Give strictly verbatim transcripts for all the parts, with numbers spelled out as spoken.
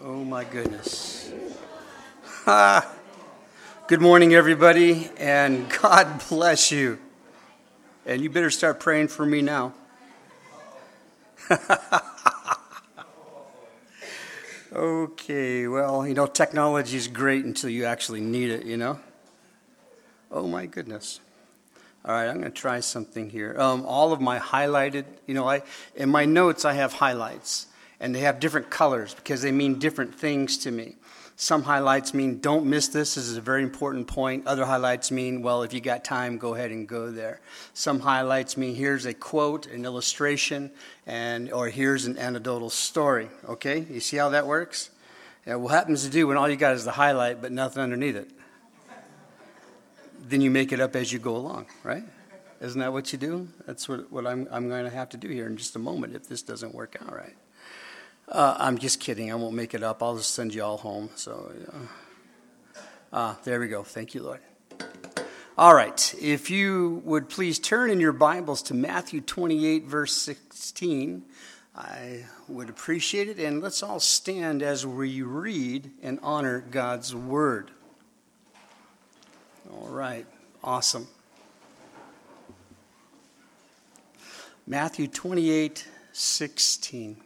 Oh my goodness. Ah. Good morning, everybody, and God bless you. And you better start praying for me now. Okay, well, you know, technology is great until you actually need it, you know? Oh my goodness. All right, I'm going to try something here. Um, all of my highlighted, you know, I in my notes I have highlights, and they have different colors because they mean different things to me. Some highlights mean don't miss this. This is a very important point. Other highlights mean, well, if you got time, go ahead and go there. Some highlights mean here's a quote, an illustration, and or here's an anecdotal story. Okay, you see how that works? Yeah, what happens to do when all you got is the highlight but nothing underneath it? Then you make it up as you go along, right? Isn't that what you do? That's what, what I'm, I'm going to have to do here in just a moment if this doesn't work out right. Uh, I'm just kidding. I won't make it up. I'll just send you all home. So, uh, uh, there we go. Thank you, Lord. All right. If you would please turn in your Bibles to Matthew twenty-eight, verse sixteen, I would appreciate it. And let's all stand as we read and honor God's word. All right. Awesome. Matthew twenty-eight, sixteen.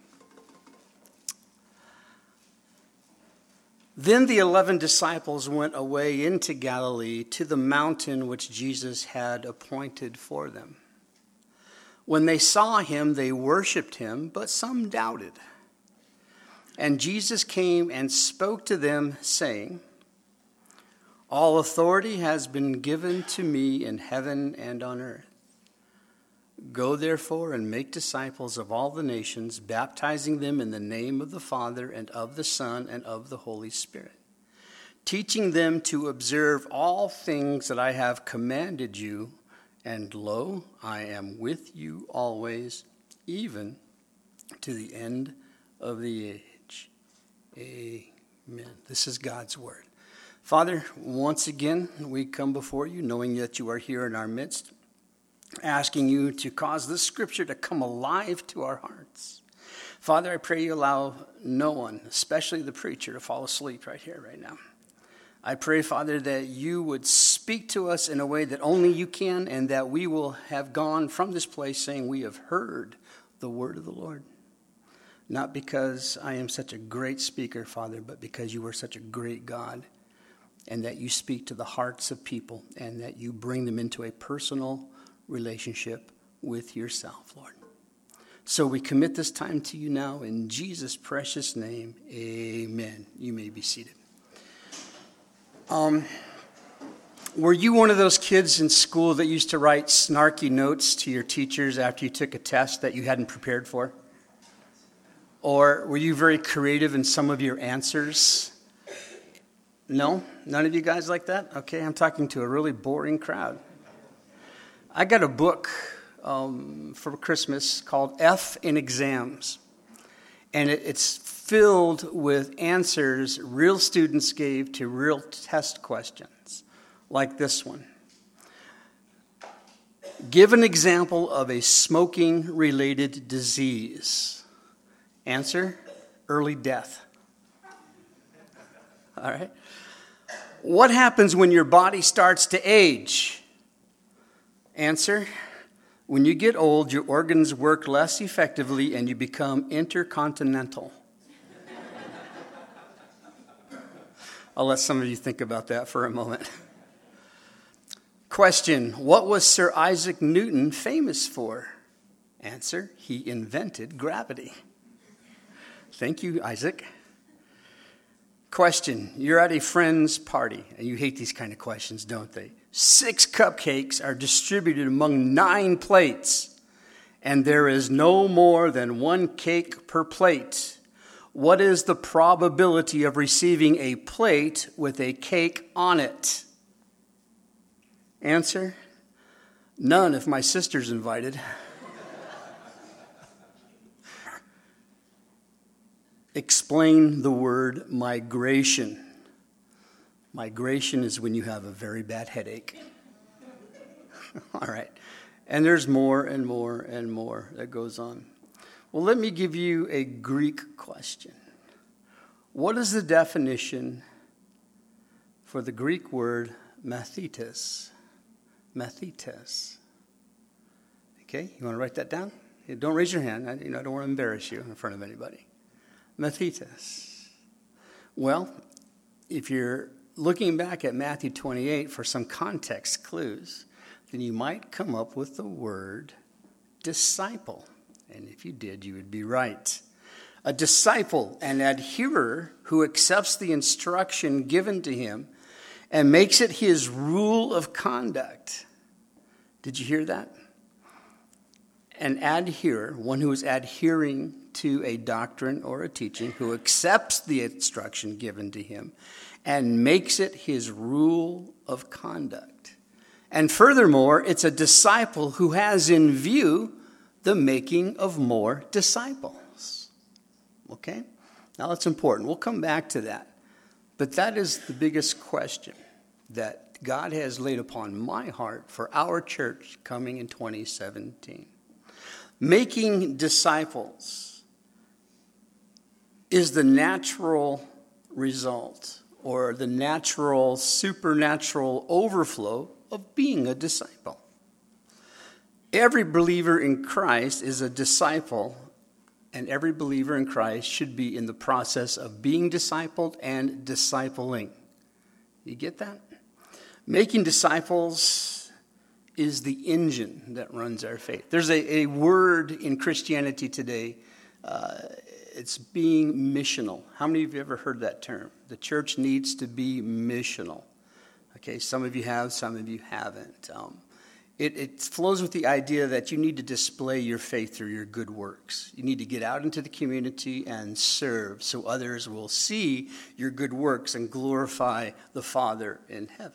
Then the eleven disciples went away into Galilee to the mountain which Jesus had appointed for them. When they saw him, they worshipped him, but some doubted. And Jesus came and spoke to them, saying, "All authority has been given to me in heaven and on earth. Go therefore and make disciples of all the nations, baptizing them in the name of the Father and of the Son and of the Holy Spirit, teaching them to observe all things that I have commanded you. And lo, I am with you always, even to the end of the age." Amen. This is God's word. Father, once again, we come before you knowing that you are here in our midst, asking you to cause this scripture to come alive to our hearts. Father, I pray you allow no one, especially the preacher, to fall asleep right here, right now. I pray, Father, that you would speak to us in a way that only you can, and that we will have gone from this place saying we have heard the word of the Lord. Not because I am such a great speaker, Father, but because you are such a great God, and that you speak to the hearts of people, and that you bring them into a personal relationship with yourself, Lord. So we commit this time to you now in Jesus' precious name. Amen. You may be seated. Um, were you one of those kids in school that used to write snarky notes to your teachers after you took a test that you hadn't prepared for? Or were you very creative in some of your answers? No? None of you guys like that? Okay, I'm talking to a really boring crowd. I got a book um, for Christmas called F in Exams, and it, it's filled with answers real students gave to real test questions, like this one. Give an example of a smoking-related disease. Answer, early death. All right. What happens when your body starts to age? Answer, when you get old, your organs work less effectively and you become intercontinental. I'll let some of you think about that for a moment. Question, what was Sir Isaac Newton famous for? Answer, he invented gravity. Thank you, Isaac. Question, you're at a friend's party, and you hate these kind of questions, don't they? Six cupcakes are distributed among nine plates, and there is no more than one cake per plate. What is the probability of receiving a plate with a cake on it? Answer, none if my sister's invited. Explain the word migration. Migration is when you have a very bad headache. All right. And there's more and more and more that goes on. Well, let me give you a Greek question. What is the definition for the Greek word mathetes? Mathetes. Okay, you want to write that down? Don't raise your hand. I, you know, I don't want to embarrass you in front of anybody. Mathetes. Well, if you're looking back at Matthew twenty-eight for some context clues, then you might come up with the word disciple. And if you did, you would be right. A disciple, an adherer who accepts the instruction given to him and makes it his rule of conduct. Did you hear that? An adherer, one who is adhering to a doctrine or a teaching, who accepts the instruction given to him and makes it his rule of conduct. And furthermore, it's a disciple who has in view the making of more disciples. Okay? Now that's important. We'll come back to that. But that is the biggest question that God has laid upon my heart for our church coming in twenty seventeen. Making disciples is the natural result or the natural, supernatural overflow of being a disciple. Every believer in Christ is a disciple, and every believer in Christ should be in the process of being discipled and discipling. You get that? Making disciples is the engine that runs our faith. There's a, a word in Christianity today, uh, it's being missional. How many of you ever heard that term? The church needs to be missional. Okay, some of you have, some of you haven't. Um, it, it flows with the idea that you need to display your faith through your good works. You need to get out into the community and serve so others will see your good works and glorify the Father in heaven.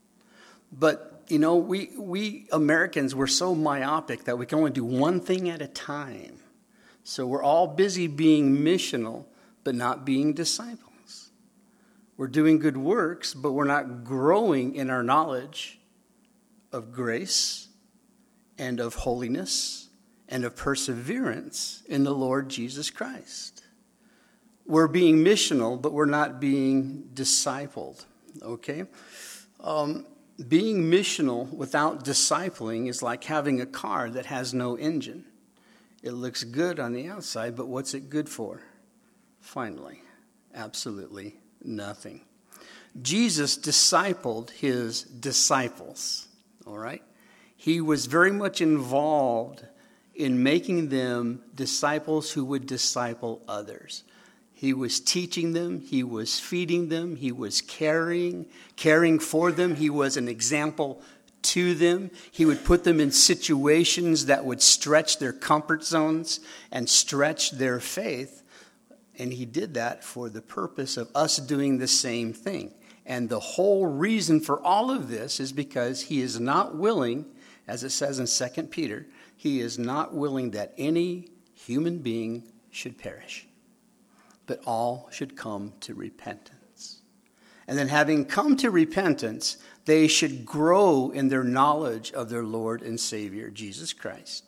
But, you know, we, we Americans, we're so myopic that we can only do one thing at a time. So we're all busy being missional, but not being disciples. We're doing good works, but we're not growing in our knowledge of grace and of holiness and of perseverance in the Lord Jesus Christ. We're being missional, but we're not being discipled, okay? Um, being missional without discipling is like having a car that has no engine. It looks good on the outside, but what's it good for? Finally, absolutely nothing. Jesus discipled his disciples, all right? He was very much involved in making them disciples who would disciple others. He was teaching them, he was feeding them, he was caring, caring for them. He was an example to them. He would put them in situations that would stretch their comfort zones and stretch their faith. And he did that for the purpose of us doing the same thing. And the whole reason for all of this is because he is not willing, as it says in Second Peter, he is not willing that any human being should perish, but all should come to repentance. And then having come to repentance, they should grow in their knowledge of their Lord and Savior, Jesus Christ,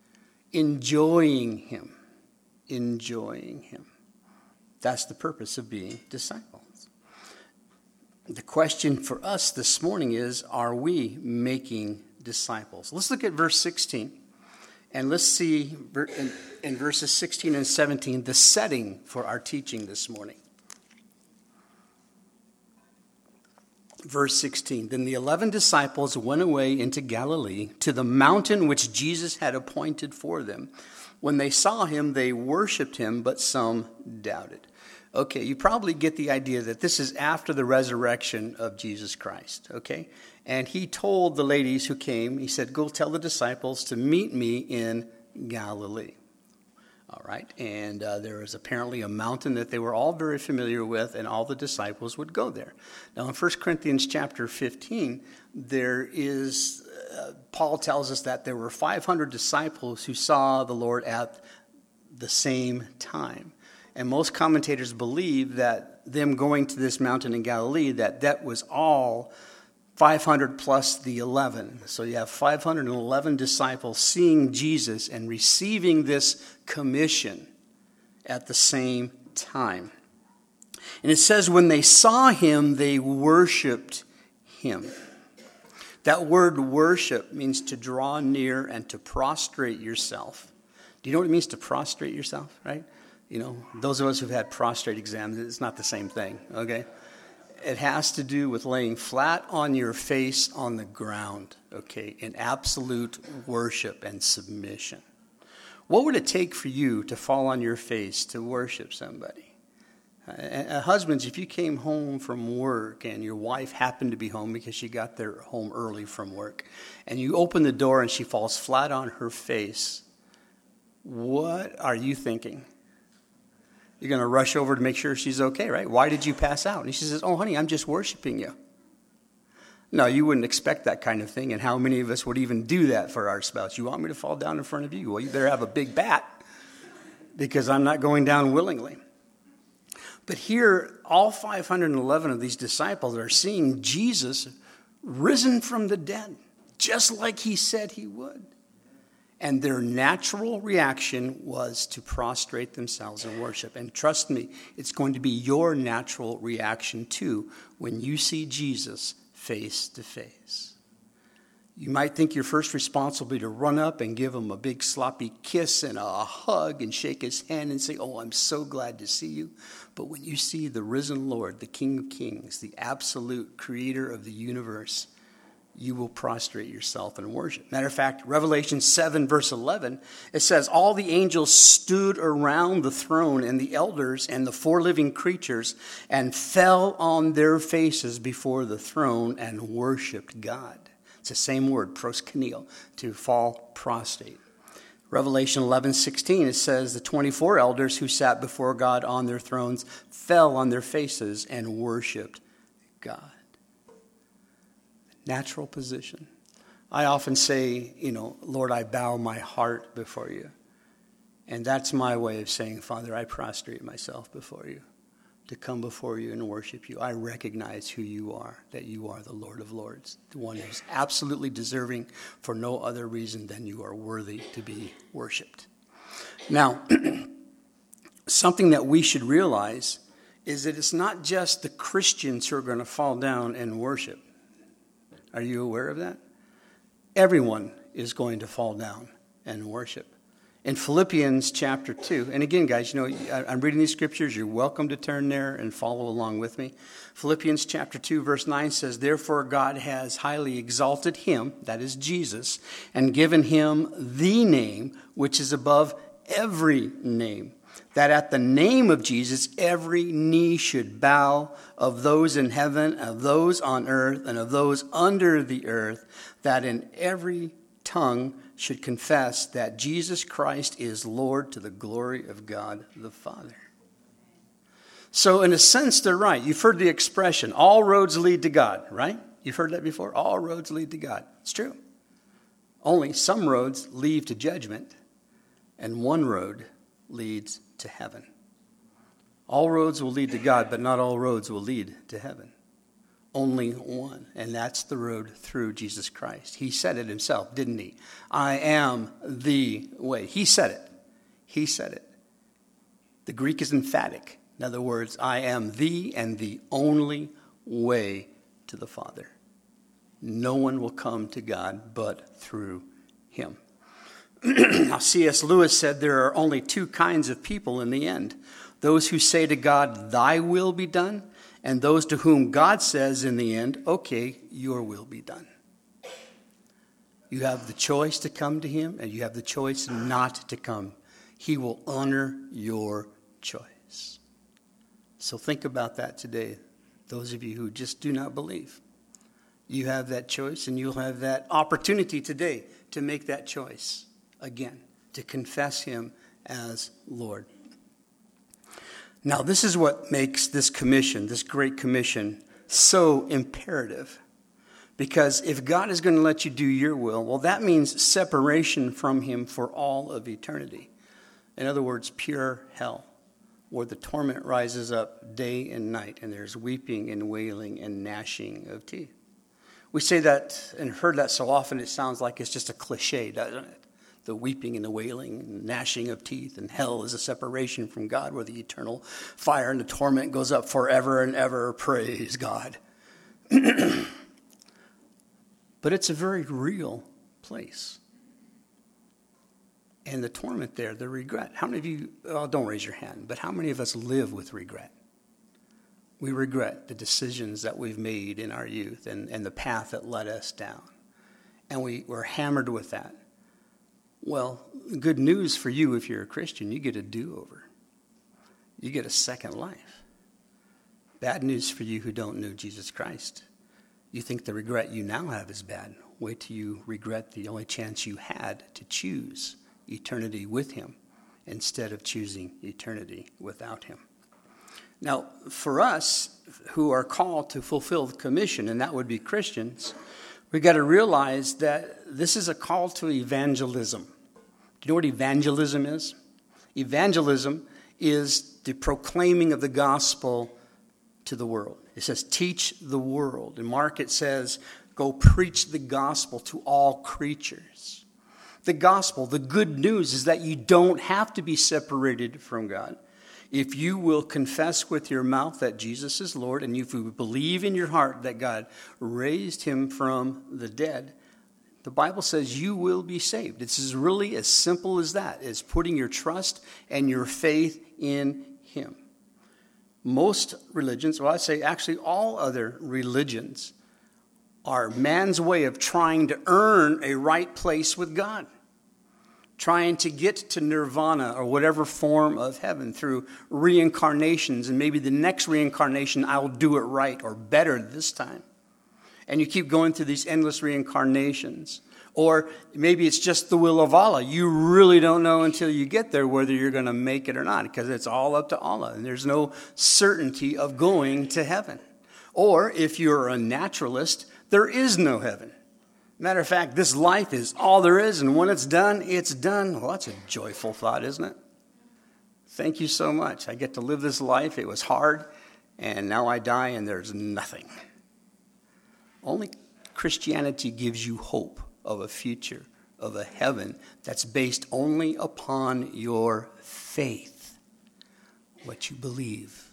enjoying him, enjoying him. That's the purpose of being disciples. The question for us this morning is, are we making disciples? Let's look at verse sixteen, and let's see in, in verses sixteen and seventeen the setting for our teaching this morning. Verse sixteen, then the eleven disciples went away into Galilee to the mountain which Jesus had appointed for them. When they saw him, they worshipped him, but some doubted. Okay, you probably get the idea that this is after the resurrection of Jesus Christ, okay? And he told the ladies who came, he said, go tell the disciples to meet me in Galilee. All right, and uh, there was apparently a mountain that they were all very familiar with, and all the disciples would go there. Now, in First Corinthians chapter fifteen, there is, uh, Paul tells us that there were five hundred disciples who saw the Lord at the same time. And most commentators believe that them going to this mountain in Galilee, that that was all five hundred plus the eleven. So you have five hundred eleven disciples seeing Jesus and receiving this commission at the same time. And it says, when they saw him, they worshiped him. That word worship means to draw near and to prostrate yourself. Do you know what it means to prostrate yourself, right? You know, those of us who've had prostate exams, it's not the same thing, okay? It has to do with laying flat on your face on the ground, okay, in absolute worship and submission. What would it take for you to fall on your face to worship somebody? Uh, husbands, if you came home from work and your wife happened to be home because she got there home early from work, and you open the door and she falls flat on her face, what are you thinking? You're going to rush over to make sure she's okay, right? Why did you pass out? And she says, oh, honey, I'm just worshiping you. No, you wouldn't expect that kind of thing. And how many of us would even do that for our spouse? You want me to fall down in front of you? Well, you better have a big bat, because I'm not going down willingly. But here, all five hundred eleven of these disciples are seeing Jesus risen from the dead, just like he said he would. And their natural reaction was to prostrate themselves in worship. And trust me, it's going to be your natural reaction too when you see Jesus face to face. You might think your first response will be to run up and give him a big sloppy kiss and a hug and shake his hand and say, oh, I'm so glad to see you. But when you see the risen Lord, the King of Kings, the absolute creator of the universe, you will prostrate yourself in worship. Matter of fact, Revelation seven, verse eleven, it says, all the angels stood around the throne and the elders and the four living creatures and fell on their faces before the throne and worshiped God. It's the same word, proskuneo, to fall prostrate. Revelation eleven sixteen, it says, the twenty-four elders who sat before God on their thrones fell on their faces and worshiped God. Natural position. I often say, you know, Lord, I bow my heart before you. And that's my way of saying, Father, I prostrate myself before you to come before you and worship you. I recognize who you are, that you are the Lord of Lords, the one who's absolutely deserving for no other reason than you are worthy to be worshiped. Now, something that we should realize is that it's not just the Christians who are going to fall down and worship. Are you aware of that? Everyone is going to fall down and worship. In Philippians chapter two, and again, guys, you know, I'm reading these scriptures. You're welcome to turn there and follow along with me. Philippians chapter two, verse nine says, therefore God has highly exalted him, that is Jesus, and given him the name which is above every name, that at the name of Jesus every knee should bow, of those in heaven, of those on earth, and of those under the earth, that in every tongue should confess that Jesus Christ is Lord, to the glory of God the Father. So in a sense, they're right. You've heard the expression, all roads lead to God, right? You've heard that before? All roads lead to God. It's true. Only some roads lead to judgment, and one road leads to heaven. All roads will lead to God, but not all roads will lead to heaven. Only one, and that's the road through Jesus Christ. He said it himself, didn't he? I am the way. He said it. He said it. The Greek is emphatic. In other words, I am the and the only way to the Father. No one will come to God but through him. Now, C S Lewis said there are only two kinds of people in the end. Those who say to God, thy will be done, and those to whom God says in the end, okay, your will be done. You have the choice to come to him, and you have the choice not to come. He will honor your choice. So think about that today, those of you who just do not believe. You have that choice, and you'll have that opportunity today to make that choice again, to confess him as Lord. Now, this is what makes this commission, this great commission, so imperative. Because if God is going to let you do your will, well, that means separation from him for all of eternity. In other words, pure hell, where the torment rises up day and night, and there's weeping and wailing and gnashing of teeth. We say that and heard that so often it sounds like it's just a cliche, doesn't it? the weeping and the wailing and gnashing of teeth, and hell is a separation from God where the eternal fire and the torment goes up forever and ever. Praise God. But it's a very real place. And the torment there, the regret. How many of you, well, don't raise your hand, but how many of us live with regret? We regret the decisions that we've made in our youth and, and the path that led us down. And we, we're hammered with that. Well, good news for you if you're a Christian, you get a do-over. You get a second life. Bad news for you who don't know Jesus Christ. You think the regret you now have is bad. Wait till you regret the only chance you had to choose eternity with him instead of choosing eternity without him. Now, for us who are called to fulfill the commission, and that would be Christians, we've got to realize that this is a call to evangelism. Do you know what evangelism is? Evangelism is the proclaiming of the gospel to the world. It says, teach the world. In Mark it says, go preach the gospel to all creatures. The gospel, the good news is that you don't have to be separated from God. If you will confess with your mouth that Jesus is Lord, and if you believe in your heart that God raised him from the dead, the Bible says you will be saved. It's as really as simple as that, is putting your trust and your faith in him. Most religions, well, I say actually all other religions, are man's way of trying to earn a right place with God. Trying to get to nirvana or whatever form of heaven through reincarnations, and maybe the next reincarnation I'll do it right or better this time. And you keep going through these endless reincarnations. Or maybe it's just the will of Allah. You really don't know until you get there whether you're going to make it or not, because it's all up to Allah, and there's no certainty of going to heaven. Or if you're a naturalist, there is no heaven. Matter of fact, this life is all there is, and when it's done, it's done. Well, that's a joyful thought, isn't it? Thank you so much. I get to live this life. It was hard, and now I die, and there's nothing. Only Christianity gives you hope of a future, of a heaven that's based only upon your faith, what you believe.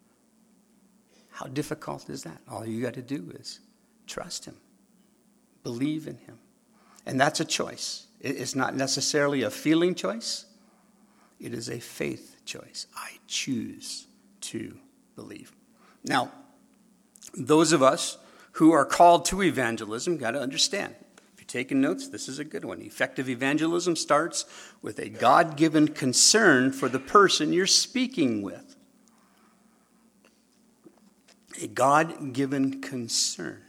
How difficult is that? All you got to do is trust him. Believe in him. And that's a choice. It's not necessarily a feeling choice. It is a faith choice. I choose to believe. Now, those of us who are called to evangelism got to understand. If you're taking notes, this is a good one. Effective evangelism starts with a God-given concern for the person you're speaking with. A God-given concern.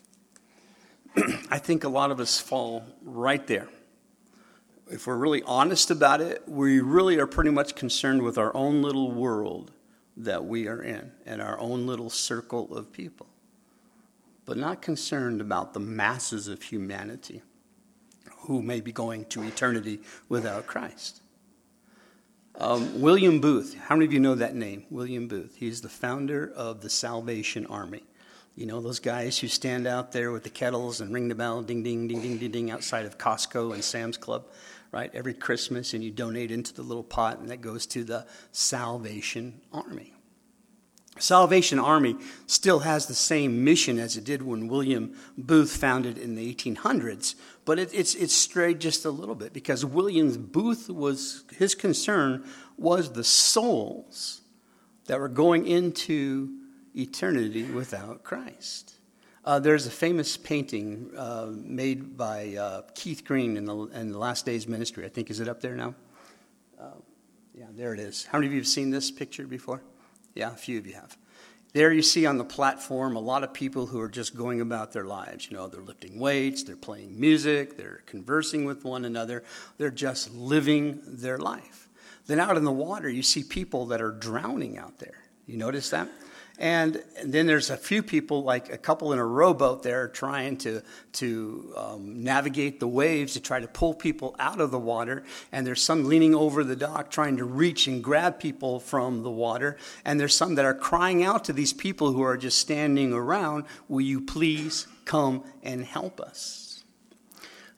I think a lot of us fall right there. If we're really honest about it, we really are pretty much concerned with our own little world that we are in and our own little circle of people, but not concerned about the masses of humanity who may be going to eternity without Christ. Um, William Booth, how many of you know that name? William Booth. He's the founder of the Salvation Army. You know, those guys who stand out there with the kettles and ring the bell, ding, ding, ding, ding, ding, ding, outside of Costco and Sam's Club, right, every Christmas, and you donate into the little pot, and that goes to the Salvation Army. Salvation Army still has the same mission as it did when William Booth founded in the eighteen hundreds, but it, it's it's strayed just a little bit, because William Booth was, his concern was the souls that were going into eternity without Christ. Uh, there's a famous painting uh, made by uh, Keith Green in the, in the Last Days Ministry. I think, is it up there now? Uh, yeah, there it is. How many of you have seen this picture before? Yeah, a few of you have. There you see on the platform a lot of people who are just going about their lives. You know, they're lifting weights, they're playing music, they're conversing with one another. They're just living their life. Then out in the water, you see people that are drowning out there. You notice that? And, and then there's a few people, like a couple in a rowboat there, trying to to um, navigate the waves to try to pull people out of the water. And there's some leaning over the dock trying to reach and grab people from the water. And there's some that are crying out to these people who are just standing around, will you please come and help us?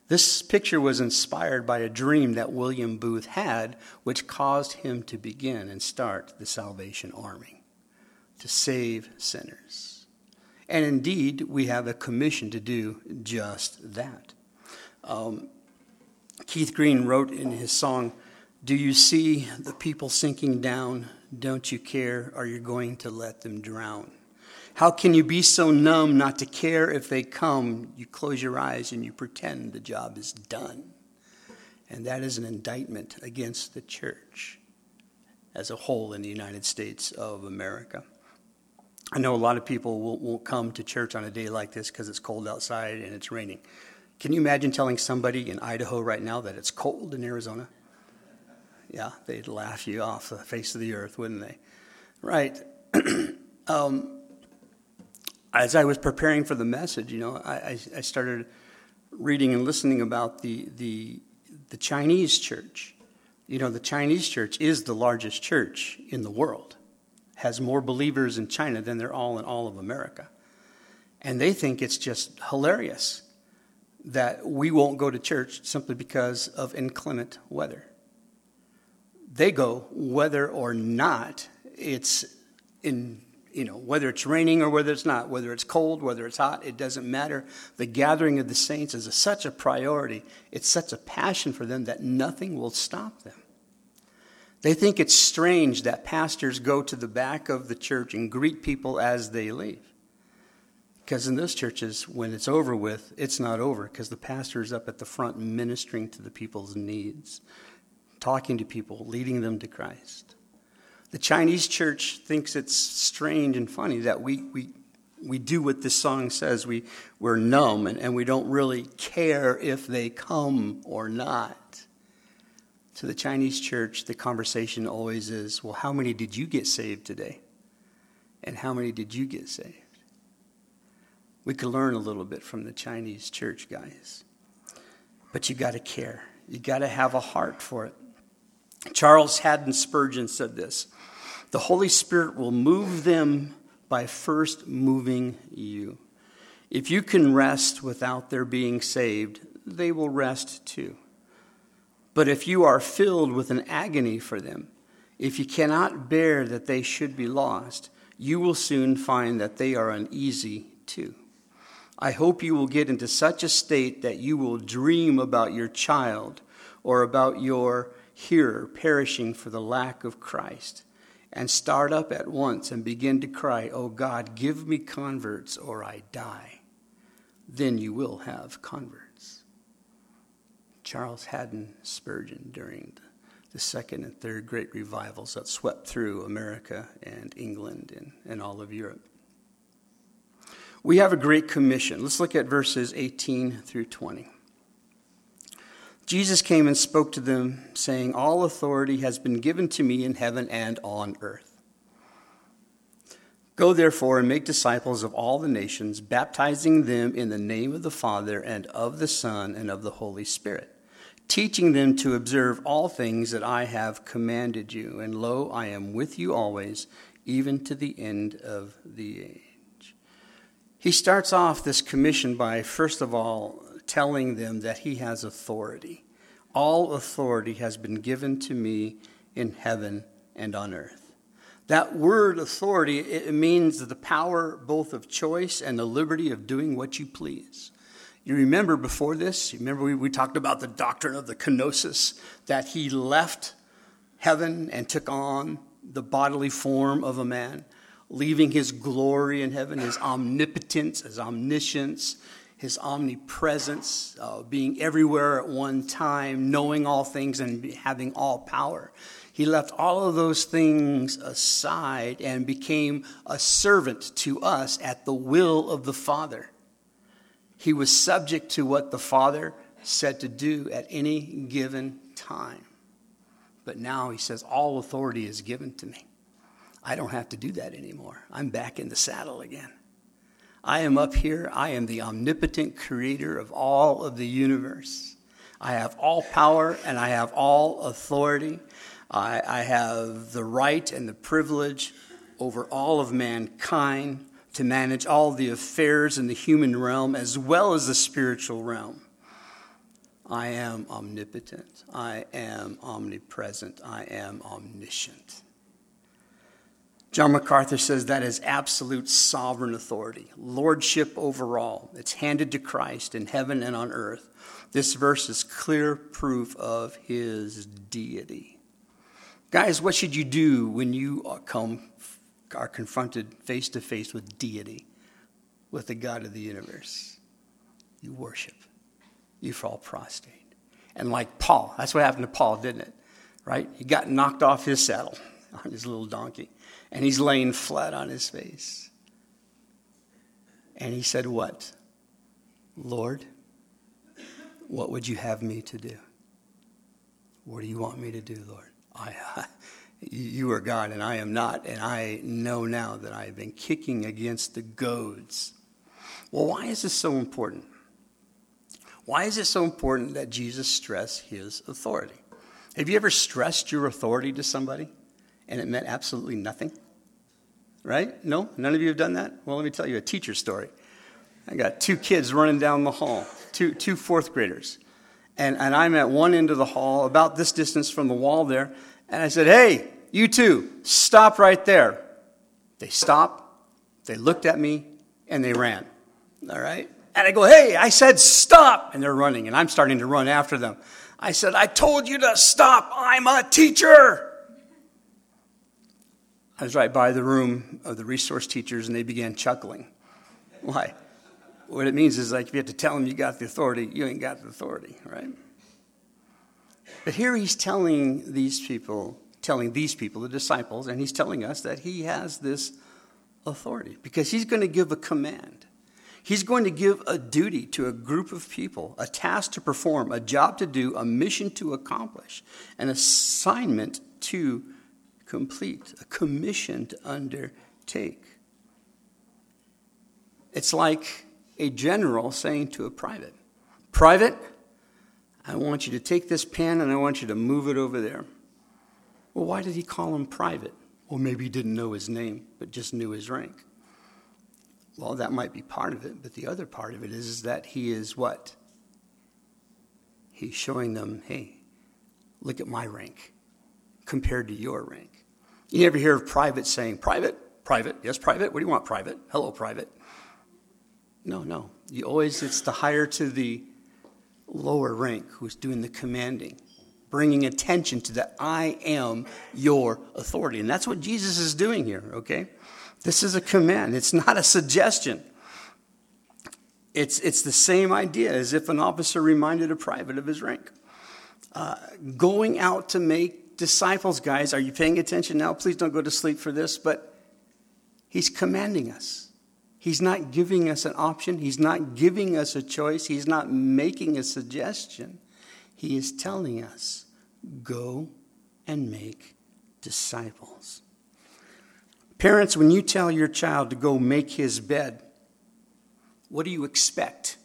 This picture was inspired by a dream that William Booth had, which caused him to begin and start the Salvation Army, to save sinners. And indeed, we have a commission to do just that. Um, Keith Green wrote in his song, "Do you see the people sinking down? Don't you care? Are you going to let them drown? How can you be so numb not to care if they come? You close your eyes and you pretend the job is done." And that is an indictment against the church as a whole in the United States of America. I know a lot of people will, won't come to church on a day like this because it's cold outside and it's raining. Can you imagine telling somebody in Idaho right now that it's cold in Arizona? Yeah, they'd laugh you off the face of the earth, wouldn't they? Right. um, as I was preparing for the message, you know, I, I started reading and listening about the, the the Chinese church. You know, the Chinese church is the largest church in the world. Has more believers in China than they're all in all of America. And they think it's just hilarious that we won't go to church simply because of inclement weather. They go whether or not it's in, you know, whether it's raining or whether it's not, whether it's cold, whether it's hot, it doesn't matter. The gathering of the saints is a, such a priority. It's such a passion for them that nothing will stop them. They think it's strange that pastors go to the back of the church and greet people as they leave. Because in those churches, when it's over with, it's not over because the pastor is up at the front ministering to the people's needs, talking to people, leading them to Christ. The Chinese church thinks it's strange and funny that we we, we do what this song says. We, we're numb and, and we don't really care if they come or not. To the Chinese church, the conversation always is, well, how many did you get saved today? And how many did you get saved? We could learn a little bit from the Chinese church, guys. But you got to care. You got to have a heart for it. Charles Haddon Spurgeon said this: "The Holy Spirit will move them by first moving you. If you can rest without their being saved, they will rest too. But if you are filled with an agony for them, if you cannot bear that they should be lost, you will soon find that they are uneasy too. I hope you will get into such a state that you will dream about your child or about your hearer perishing for the lack of Christ, and start up at once and begin to cry, 'Oh God, give me converts or I die.' Then you will have converts." Charles Haddon Spurgeon during the second and third great revivals that swept through America and England and, and all of Europe. We have a great commission. Let's look at verses eighteen through twenty. Jesus came and spoke to them, saying, "All authority has been given to me in heaven and on earth. Go therefore and make disciples of all the nations, baptizing them in the name of the Father and of the Son and of the Holy Spirit, teaching them to observe all things that I have commanded you. And lo, I am with you always, even to the end of the age." He starts off this commission by, first of all, telling them that he has authority. All authority has been given to me in heaven and on earth. That word authority, it means the power both of choice and the liberty of doing what you please. You remember before this, you remember we, we talked about the doctrine of the kenosis, that he left heaven and took on the bodily form of a man, leaving his glory in heaven, his omnipotence, his omniscience, his omnipresence, uh, being everywhere at one time, knowing all things and having all power. He left all of those things aside and became a servant to us at the will of the Father. He was subject to what the Father said to do at any given time. But now he says, all authority is given to me. I don't have to do that anymore. I'm back in the saddle again. I am up here. I am the omnipotent creator of all of the universe. I have all power and I have all authority. I, I have the right and the privilege over all of mankind to manage all the affairs in the human realm as well as the spiritual realm. I am omnipotent. I am omnipresent. I am omniscient. John MacArthur says that is absolute sovereign authority, lordship over all. It's handed to Christ in heaven and on earth. This verse is clear proof of his deity. Guys, what should you do when you come, are confronted face to face with deity, with the God of the universe? You worship. You fall prostrate. And like Paul, that's what happened to Paul, didn't it? Right? He got knocked off his saddle on his little donkey. And he's laying flat on his face. And he said, what? Lord, what would you have me to do? What do you want me to do, Lord? I, I, you are God and I am not. And I know now that I have been kicking against the goads. Well, why is this so important? Why is it so important that Jesus stress his authority? Have you ever stressed your authority to somebody and it meant absolutely nothing? Right? No? None of you have done that? Well, let me tell you a teacher story. I got two kids running down the hall, two, two fourth graders. And, and I'm at one end of the hall, about this distance from the wall there. And I said, hey, you two, stop right there. They stopped, they looked at me, and they ran. All right? And I go, hey, I said stop. And they're running, and I'm starting to run after them. I said, I told you to stop. I'm a teacher. I was right by the room of the resource teachers, and they began chuckling. Why? What it means is, like, if you have to tell them you got the authority, you ain't got the authority, right? But here he's telling these people, telling these people, the disciples, and he's telling us that he has this authority because he's going to give a command. He's going to give a duty to a group of people, a task to perform, a job to do, a mission to accomplish, an assignment to complete, a commission to undertake. It's like a general saying to a private, private, I want you to take this pen and I want you to move it over there. Well, why did he call him private? Well, maybe he didn't know his name, but just knew his rank. Well, that might be part of it, but the other part of it is, is that he is what? He's showing them, hey, look at my rank compared to your rank. You never hear of private saying, private, private, yes, private, what do you want, private? Hello, private. No, no. You always, it's the higher to the lower rank who's doing the commanding, bringing attention to that I am your authority. And that's what Jesus is doing here, okay? This is a command. It's not a suggestion. It's, it's the same idea as if an officer reminded a private of his rank. Uh, going out to make disciples, guys, are you paying attention now? Please don't go to sleep for this, but he's commanding us. He's not giving us an option. He's not giving us a choice. He's not making a suggestion. He is telling us, go and make disciples. Parents, when you tell your child to go make his bed, what do you expect?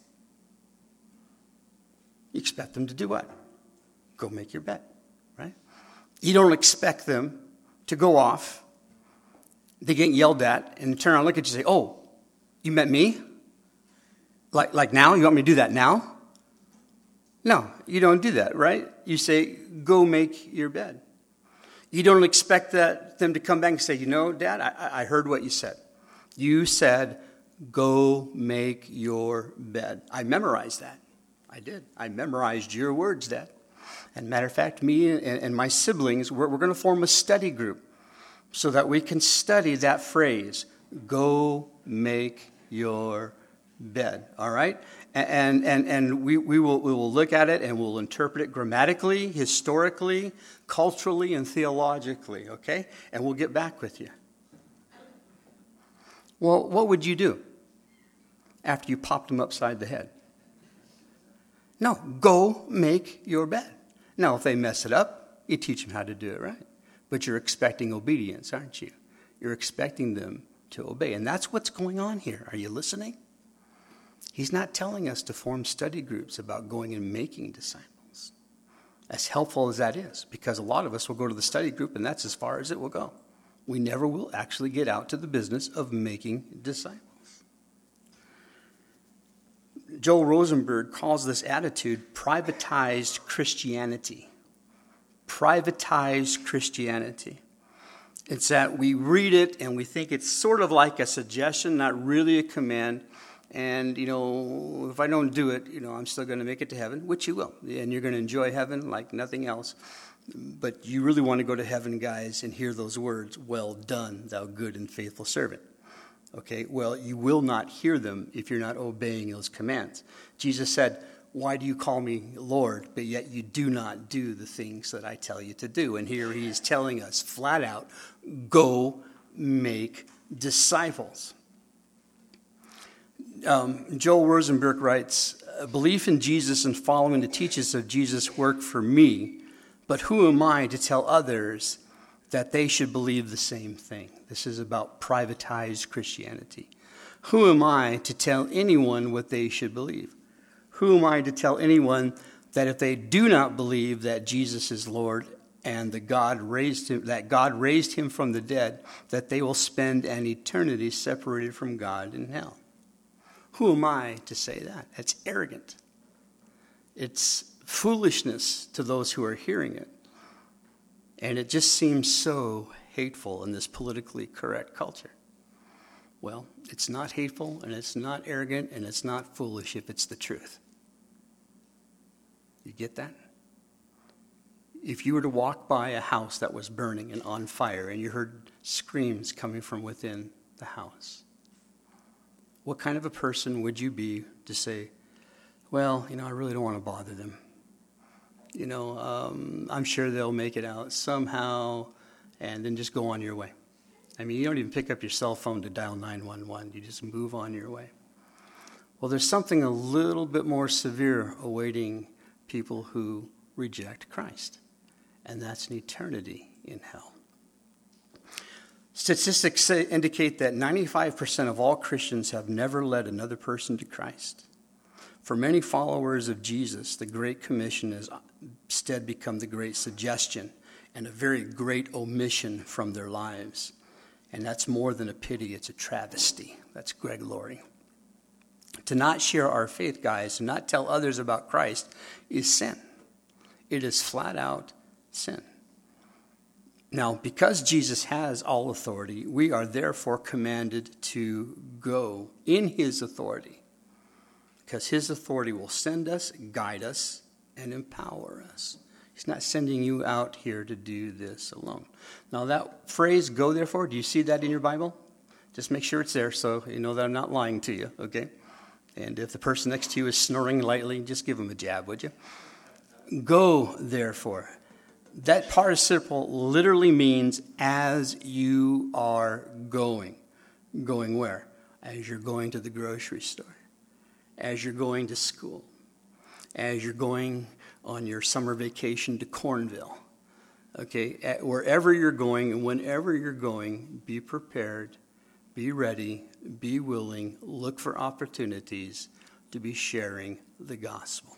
You expect them to do what? Go make your bed, right? You don't expect them to go off, they get yelled at, and turn around and look at you and say, oh, you met me? Like, like now? You want me to do that now? No, you don't do that, right? You say, go make your bed. You don't expect that them to come back and say, you know, Dad, I, I heard what you said. You said, go make your bed. I memorized that. I did. I memorized your words, Dad. And matter of fact, me and, and my siblings, we're, we're going to form a study group so that we can study that phrase, go make your bed, all right? And and and we, we will we will look at it and we'll interpret it grammatically, historically, culturally, and theologically, okay? And we'll get back with you. Well, what would you do after you popped them upside the head? No, go make your bed. Now, if they mess it up, you teach them how to do it right. But you're expecting obedience, aren't you? You're expecting them to obey. And that's what's going on here. Are you listening? He's not telling us to form study groups about going and making disciples. As helpful as that is, because a lot of us will go to the study group and that's as far as it will go. We never will actually get out to the business of making disciples. Joel Rosenberg calls this attitude privatized Christianity. Privatized Christianity. It's that we read it and we think it's sort of like a suggestion, not really a command. And, you know, if I don't do it, you know, I'm still going to make it to heaven, which you will. And you're going to enjoy heaven like nothing else. But you really want to go to heaven, guys, and hear those words, "Well done, thou good and faithful servant." Okay, well, you will not hear them if you're not obeying those commands. Jesus said, "Why do you call me Lord, but yet you do not do the things that I tell you to do?" And here he is telling us flat out, go make disciples. Um, Joel Rosenberg writes, "A belief in Jesus and following the teachings of Jesus work for me, but who am I to tell others that they should believe the same thing?" This is about privatized Christianity. Who am I to tell anyone what they should believe? Who am I to tell anyone that if they do not believe that Jesus is Lord and that God raised him, that God raised him from the dead, that they will spend an eternity separated from God in hell? Who am I to say that? That's arrogant. It's foolishness to those who are hearing it. And it just seems so hateful in this politically correct culture. Well, it's not hateful, and it's not arrogant, and it's not foolish if it's the truth. You get that? If you were to walk by a house that was burning and on fire, and you heard screams coming from within the house, what kind of a person would you be to say, "Well, you know, I really don't want to bother them. You know, um, I'm sure they'll make it out somehow," and then just go on your way? I mean, you don't even pick up your cell phone to dial nine one one. You just move on your way. Well, there's something a little bit more severe awaiting people who reject Christ, and that's an eternity in hell. Statistics say, indicate that ninety-five percent of all Christians have never led another person to Christ. For many followers of Jesus, the Great Commission has instead become the Great Suggestion and a very great omission from their lives. And that's more than a pity, it's a travesty. That's Greg Laurie. To not share our faith, guys, to not tell others about Christ is sin. It is flat out sin. Now, because Jesus has all authority, we are therefore commanded to go in his authority, because his authority will send us, guide us, and empower us. He's not sending you out here to do this alone. Now, that phrase, "go therefore," do you see that in your Bible? Just make sure it's there so you know that I'm not lying to you, okay? And if the person next to you is snoring lightly, just give them a jab, would you? Go therefore. That participle literally means as you are going. Going where? As you're going to the grocery store. As you're going to school. As you're going on your summer vacation to Cornville. Okay, at wherever you're going and whenever you're going, be prepared, be ready, be willing, look for opportunities to be sharing the gospel.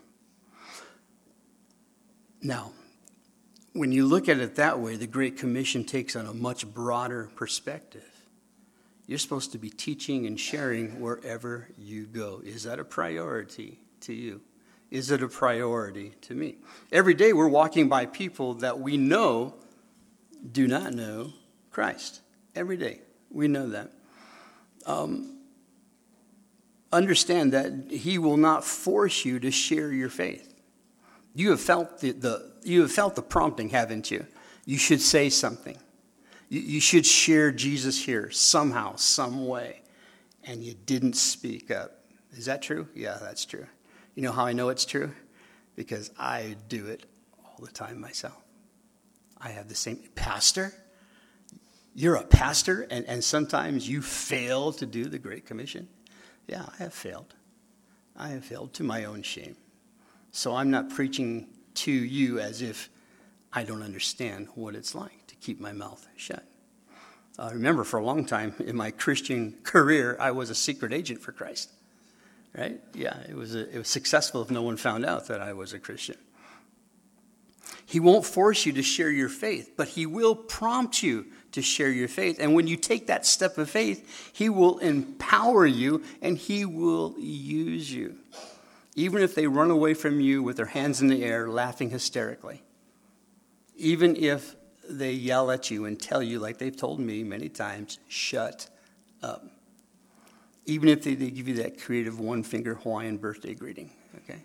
Now, when you look at it that way, the Great Commission takes on a much broader perspective. You're supposed to be teaching and sharing wherever you go. Is that a priority to you? Is it a priority to me? Every day we're walking by people that we know do not know Christ. Every day we know that. Um, understand that he will not force you to share your faith. You have felt the, the you have felt the prompting, haven't you? You should say something. You, you should share Jesus here somehow, some way. And you didn't speak up. Is that true? Yeah, that's true. You know how I know it's true? Because I do it all the time myself. I have the same, pastor? You're a pastor and, and sometimes you fail to do the Great Commission? Yeah, I have failed. I have failed to my own shame. So I'm not preaching to you as if I don't understand what it's like to keep my mouth shut. I uh, remember for a long time in my Christian career, I was a secret agent for Christ. Right? Yeah, it was a, it was successful if no one found out that I was a Christian. He won't force you to share your faith, but he will prompt you to share your faith. And when you take that step of faith, he will empower you and he will use you. Even if they run away from you with their hands in the air, laughing hysterically. Even if they yell at you and tell you, like they've told me many times, shut up. Even if they, they give you that creative one-finger Hawaiian birthday greeting, okay?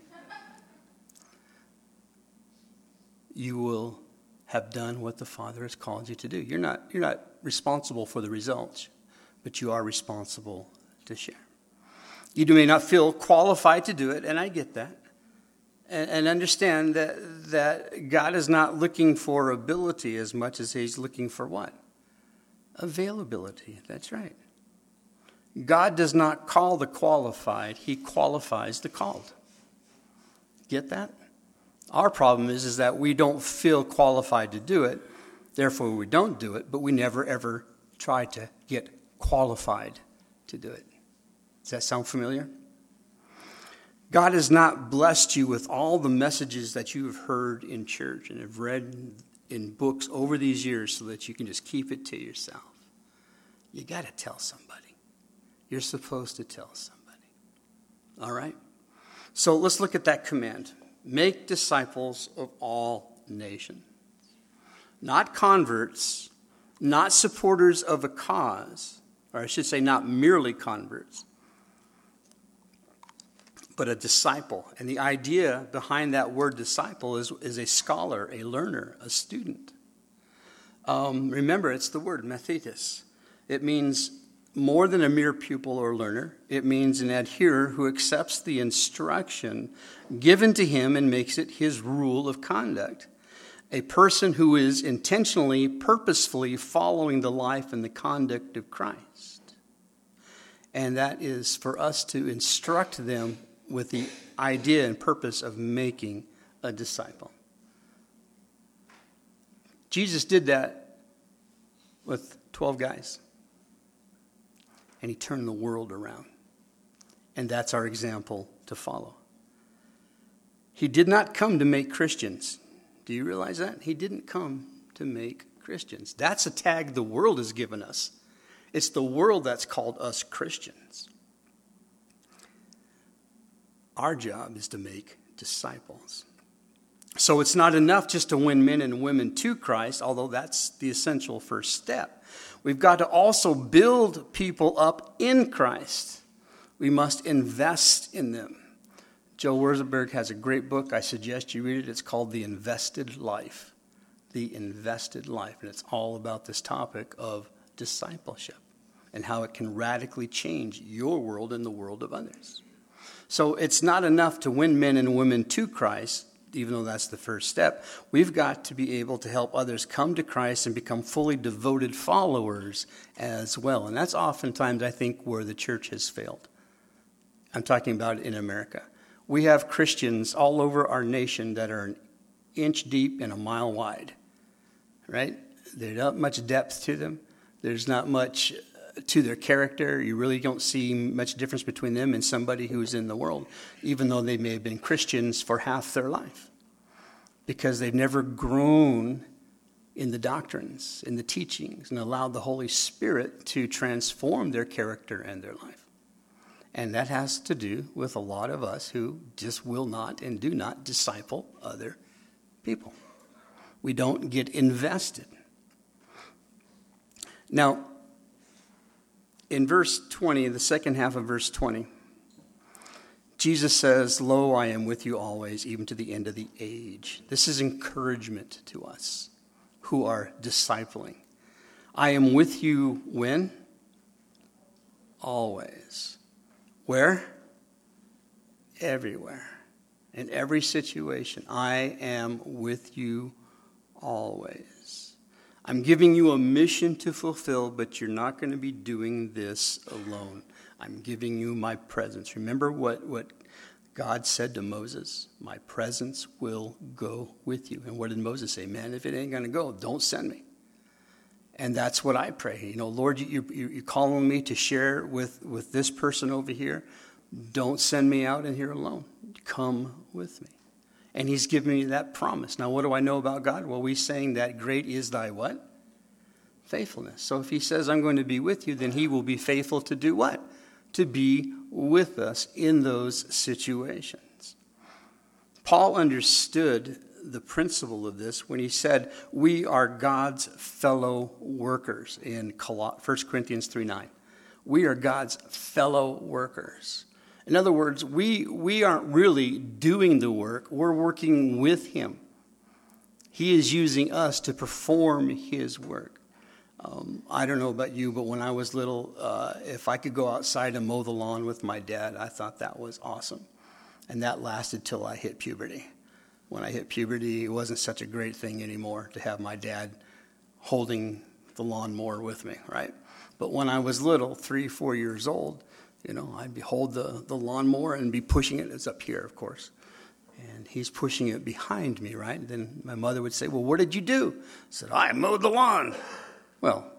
You will have done what the Father has called you to do. You're not, you're not responsible for the results, but you are responsible to share. You may not feel qualified to do it, and I get that. And, and understand that, that God is not looking for ability as much as he's looking for what? Availability. That's right. God does not call the qualified. He qualifies the called. Get that? Our problem is, is that we don't feel qualified to do it. Therefore, we don't do it, but we never, ever try to get qualified to do it. Does that sound familiar? God has not blessed you with all the messages that you have heard in church and have read in books over these years so that you can just keep it to yourself. You got to tell somebody. You're supposed to tell somebody. All right? So let's look at that command. Make disciples of all nations. Not converts, not supporters of a cause, or I should say not merely converts, but a disciple. And the idea behind that word disciple is, is a scholar, a learner, a student. Um, remember, it's the word mathetes. It means more than a mere pupil or learner. It means an adherer who accepts the instruction given to him and makes it his rule of conduct. A person who is intentionally, purposefully following the life and the conduct of Christ. And that is for us to instruct them with the idea and purpose of making a disciple. Jesus did that with twelve guys. And he turned the world around. And that's our example to follow. He did not come to make Christians. Do you realize that? He didn't come to make Christians. That's a tag the world has given us. It's the world that's called us Christians. Our job is to make disciples. So it's not enough just to win men and women to Christ, although that's the essential first step. We've got to also build people up in Christ. We must invest in them. Joe Wurzelberg has a great book. I suggest you read it. It's called The Invested Life. The Invested Life. And it's all about this topic of discipleship and how it can radically change your world and the world of others. So it's not enough to win men and women to Christ, even though that's the first step. We've got to be able to help others come to Christ and become fully devoted followers as well. And that's oftentimes, I think, where the church has failed. I'm talking about in America. We have Christians all over our nation that are an inch deep and a mile wide, right? There's not much depth to them. There's not much to their character. You really don't see much difference between them and somebody who's in the world, even though they may have been Christians for half their life, because they've never grown in the doctrines, in the teachings, and allowed the Holy Spirit to transform their character and their life. And that has to do with a lot of us who just will not and do not disciple other people. We don't get invested. Now, in verse twenty, the second half of verse twenty, Jesus says, "Lo, I am with you always, even to the end of the age." This is encouragement to us who are discipling. I am with you when? Always. Where? Everywhere. In every situation. I am with you always. I'm giving you a mission to fulfill, but you're not going to be doing this alone. I'm giving you my presence. Remember what, what God said to Moses? My presence will go with you. And what did Moses say? Man, if it ain't going to go, don't send me. And that's what I pray. You know, Lord, you, you, you're calling me to share with, with this person over here. Don't send me out in here alone. Come with me. And he's given me that promise. Now, what do I know about God? Well, we saying that great is thy what? Faithfulness. So if he says, I'm going to be with you, then he will be faithful to do what? To be with us in those situations. Paul understood the principle of this when he said, we are God's fellow workers in First Corinthians three nine. We are God's fellow workers. In other words, we, we aren't really doing the work. We're working with him. He is using us to perform his work. Um, I don't know about you, but when I was little, uh, if I could go outside and mow the lawn with my dad, I thought that was awesome. And that lasted till I hit puberty. When I hit puberty, it wasn't such a great thing anymore to have my dad holding the lawnmower with me, right? But when I was little, three, four years old, you know, I'd be hold the, the lawnmower and be pushing it. It's up here, of course. And he's pushing it behind me, right? And then my mother would say, well, what did you do? I said, I mowed the lawn. Well,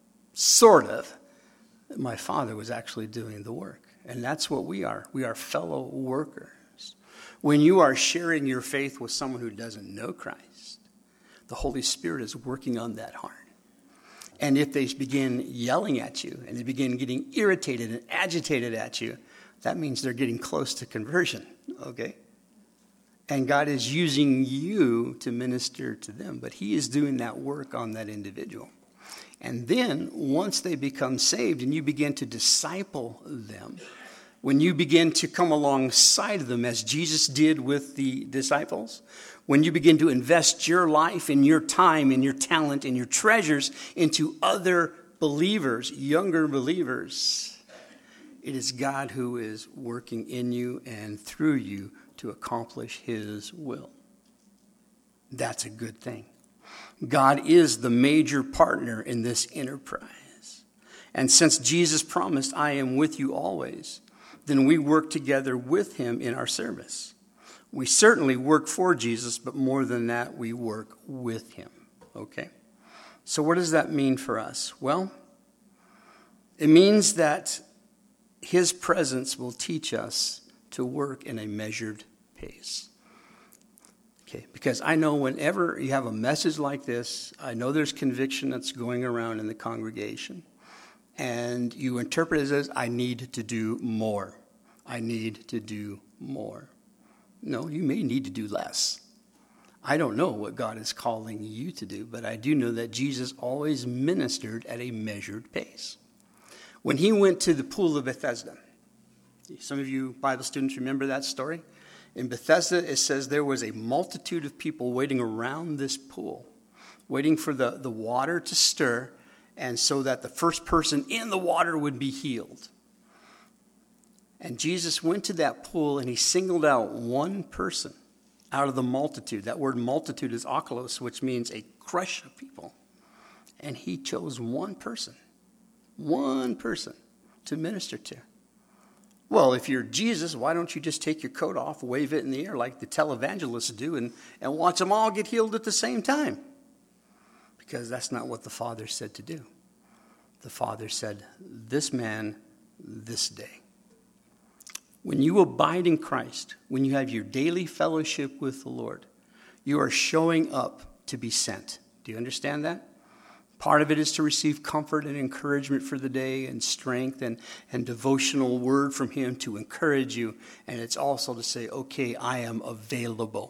sort of. My father was actually doing the work. And that's what we are. We are fellow workers. When you are sharing your faith with someone who doesn't know Christ, the Holy Spirit is working on that heart. And if they begin yelling at you and they begin getting irritated and agitated at you, that means they're getting close to conversion, okay? And God is using you to minister to them, but he is doing that work on that individual. And then once they become saved and you begin to disciple them, when you begin to come alongside of them as Jesus did with the disciples, when you begin to invest your life and your time and your talent and your treasures into other believers, younger believers, it is God who is working in you and through you to accomplish his will. That's a good thing. God is the major partner in this enterprise. And since Jesus promised, I am with you always, then we work together with him in our service. We certainly work for Jesus, but more than that, we work with him. Okay? So what does that mean for us? Well, it means that his presence will teach us to work in a measured pace. Okay, because I know whenever you have a message like this, I know there's conviction that's going around in the congregation. And you interpret it as, I need to do more. I need to do more. No, you may need to do less. I don't know what God is calling you to do, but I do know that Jesus always ministered at a measured pace. When he went to the pool of Bethesda, some of you Bible students remember that story? In Bethesda, it says there was a multitude of people waiting around this pool, waiting for the, the water to stir, and so that the first person in the water would be healed. And Jesus went to that pool and he singled out one person out of the multitude. That word multitude is okolos, which means a crush of people. And he chose one person, one person to minister to. Well, if you're Jesus, why don't you just take your coat off, wave it in the air like the televangelists do, and, and watch them all get healed at the same time? Because that's not what the Father said to do. The Father said, this man, this day. When you abide in Christ, when you have your daily fellowship with the Lord, you are showing up to be sent. Do you understand that? Part of it is to receive comfort and encouragement for the day and strength and, and devotional word from him to encourage you. And it's also to say, okay, I am available.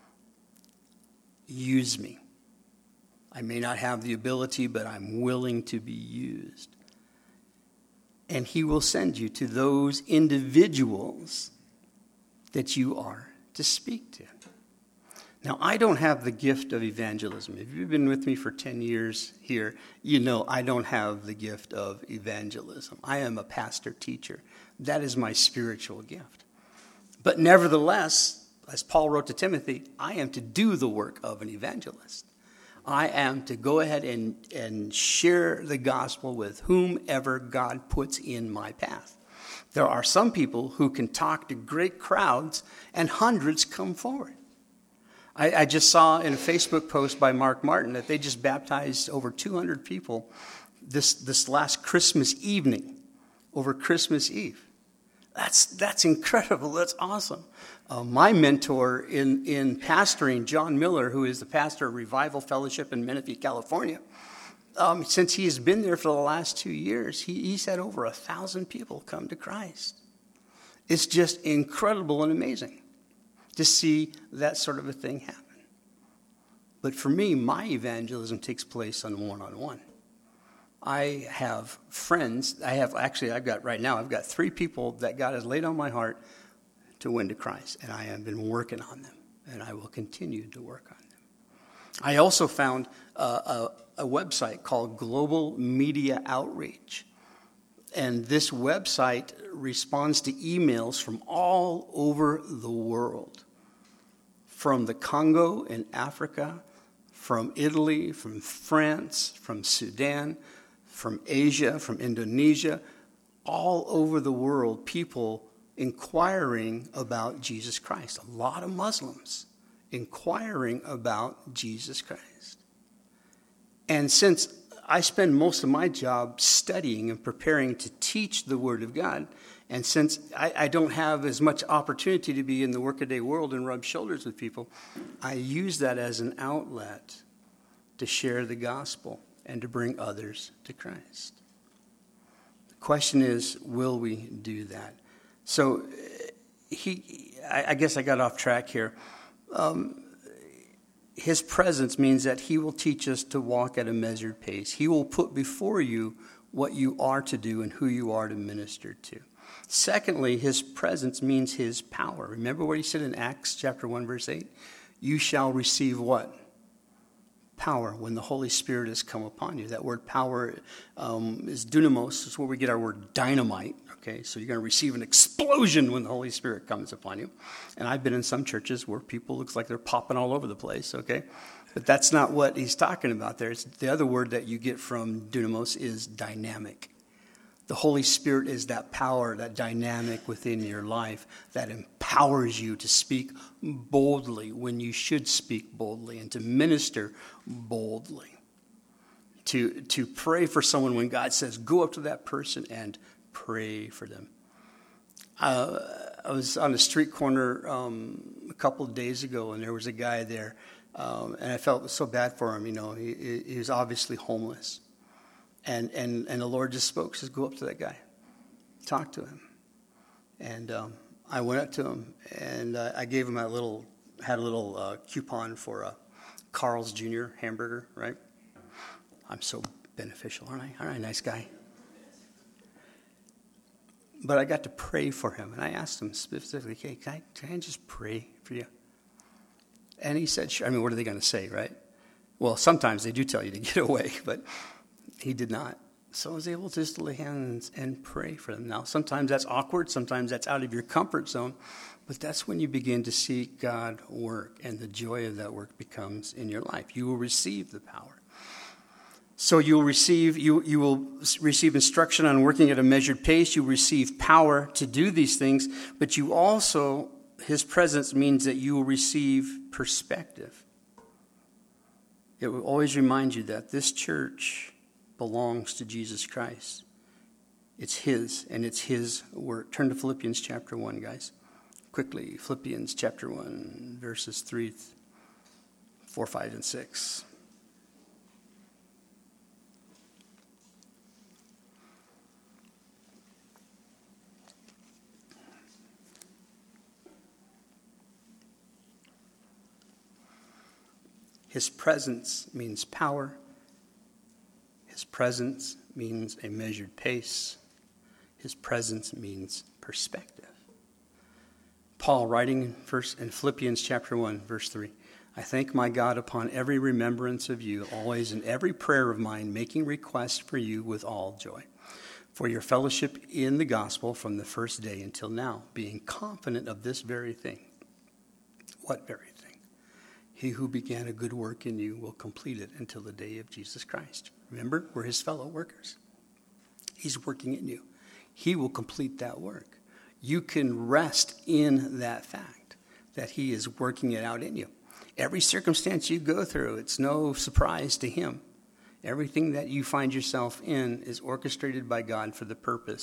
Use me. I may not have the ability, but I'm willing to be used. And he will send you to those individuals that you are to speak to. Now, I don't have the gift of evangelism. If you've been with me for ten years here, you know I don't have the gift of evangelism. I am a pastor teacher. That is my spiritual gift. But nevertheless, as Paul wrote to Timothy, I am to do the work of an evangelist. I am to go ahead and, and share the gospel with whomever God puts in my path. There are some people who can talk to great crowds and hundreds come forward. I, I just saw in a Facebook post by Mark Martin that they just baptized over two hundred people this, this last Christmas evening, over Christmas Eve. That's that's incredible. That's awesome. Uh, my mentor in, in pastoring, John Miller, who is the pastor of Revival Fellowship in Menifee, California, um, since he has been there for the last two years, he, he's had over a thousand people come to Christ. It's just incredible and amazing to see that sort of a thing happen. But for me, my evangelism takes place on one-on-one. I have friends, I have, actually, I've got, right now, I've got three people that God has laid on my heart to win to Christ, and I have been working on them, and I will continue to work on them. I also found a, a, a website called Global Media Outreach, and this website responds to emails from all over the world, from the Congo in Africa, from Italy, from France, from Sudan, from Asia, from Indonesia, all over the world, people inquiring about Jesus Christ. A lot of Muslims inquiring about Jesus Christ. And since I spend most of my job studying and preparing to teach the Word of God, and since I, I don't have as much opportunity to be in the workaday world and rub shoulders with people, I use that as an outlet to share the gospel and to bring others to Christ. The question is, will we do that? So he, I, I guess I got off track here. Um, his presence means that he will teach us to walk at a measured pace. He will put before you what you are to do and who you are to minister to. Secondly, his presence means his power. Remember what he said in Acts chapter one, verse eight? You shall receive what? Power when the Holy Spirit has come upon you. That word power um, is dunamos. It's where we get our word dynamite. Okay, so you're going to receive an explosion when the Holy Spirit comes upon you. And I've been in some churches where people looks like they're popping all over the place. Okay, but that's not what he's talking about there. It's the other word that you get from dunamos is dynamic. The Holy Spirit is that power, that dynamic within your life that empowers you to speak boldly when you should speak boldly and to minister boldly. To, to pray for someone when God says, go up to that person and pray for them. Uh, I was on a street corner um, a couple of days ago, and there was a guy there, um, and I felt so bad for him. You know, he, he was obviously homeless. And, and and the Lord just spoke, says, go up to that guy, talk to him. And um, I went up to him, and uh, I gave him a little, had a little uh, coupon for a Carl's Junior hamburger, right? I'm so beneficial, aren't I? Aren't I a nice guy? But I got to pray for him, and I asked him specifically, hey, can I, can I just pray for you? And he said, sure. I mean, what are they going to say, right? Well, sometimes they do tell you to get away, but he did not. So I was able just to lay hands and pray for them. Now, sometimes that's awkward. Sometimes that's out of your comfort zone. But that's when you begin to see God work, and the joy of that work becomes in your life. You will receive the power. So you will receive you you will receive instruction on working at a measured pace. You receive power to do these things. But you also, his presence means that you will receive perspective. It will always remind you that this church belongs to Jesus Christ. It's his, and it's his work. Turn to Philippians chapter one, guys. Quickly, Philippians chapter one, verses three, four, five, and six. His presence means power. His presence means a measured pace. His presence means perspective. Paul, writing in, first, in Philippians chapter one, verse three, I thank my God upon every remembrance of you, always in every prayer of mine, making request for you with all joy, for your fellowship in the gospel from the first day until now, being confident of this very thing. What very thing? He who began a good work in you will complete it until the day of Jesus Christ. Remember, we're his fellow workers. He's working in you. He will complete that work. You can rest in that fact that he is working it out in you. Every circumstance you go through, it's no surprise to him. Everything that you find yourself in is orchestrated by God for the purpose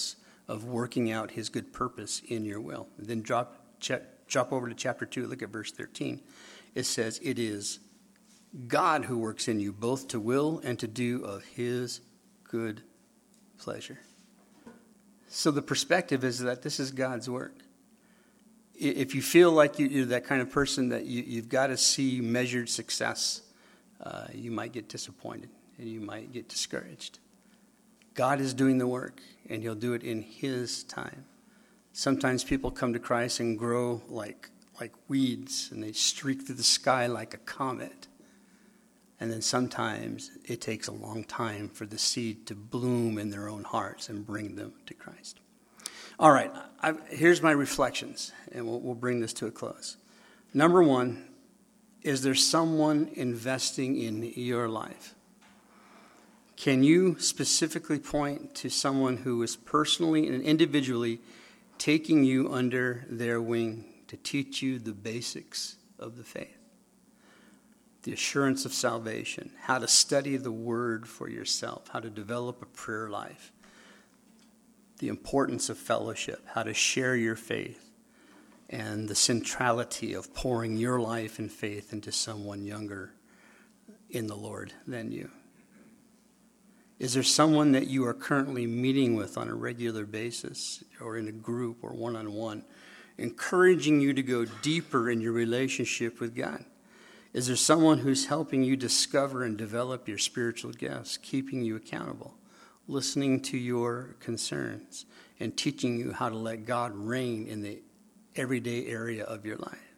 of working out his good purpose in your will. And then drop, check, drop over to chapter two, look at verse thirteen. It says, it is God who works in you both to will and to do of his good pleasure. So the perspective is that this is God's work. If you feel like you're that kind of person that you, you've got to see measured success, uh, you might get disappointed and you might get discouraged. God is doing the work, and he'll do it in his time. Sometimes people come to Christ and grow like like weeds, and they streak through the sky like a comet. And then sometimes it takes a long time for the seed to bloom in their own hearts and bring them to Christ. All right, I, here's my reflections, and we'll, we'll bring this to a close. Number one, is there someone investing in your life? Can you specifically point to someone who is personally and individually taking you under their wing to teach you the basics of the faith? The assurance of salvation, how to study the word for yourself, how to develop a prayer life, the importance of fellowship, how to share your faith, and the centrality of pouring your life and faith into someone younger in the Lord than you. Is there someone that you are currently meeting with on a regular basis or in a group or one-on-one, encouraging you to go deeper in your relationship with God? Is there someone who's helping you discover and develop your spiritual gifts, keeping you accountable, listening to your concerns, and teaching you how to let God reign in the everyday area of your life?